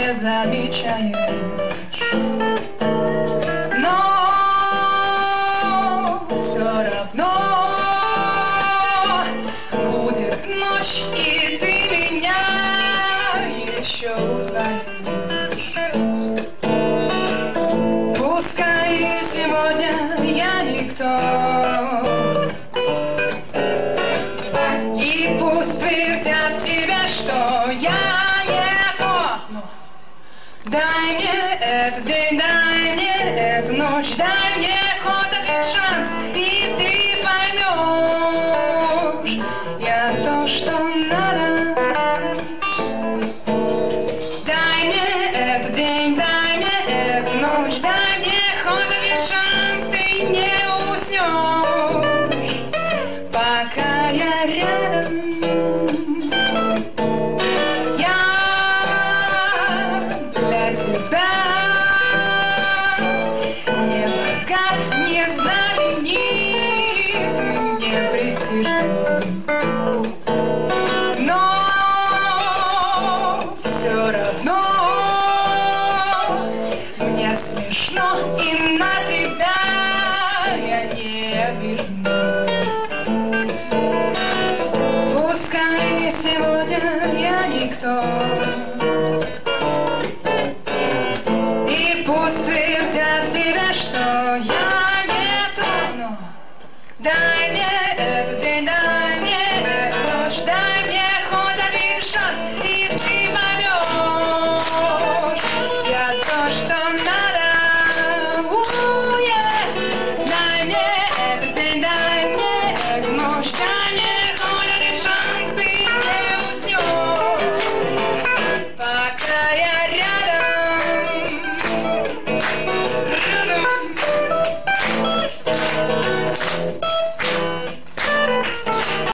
не замечаешь. Но все равно будет ночь, и ты меня еще узнаешь. Пускай сегодня я никто, и пусть твердят тебе, что я не то, но дай мне этот день, дай мне эту ночь, дай мне хоть один шанс, и ты поймешь, я то, что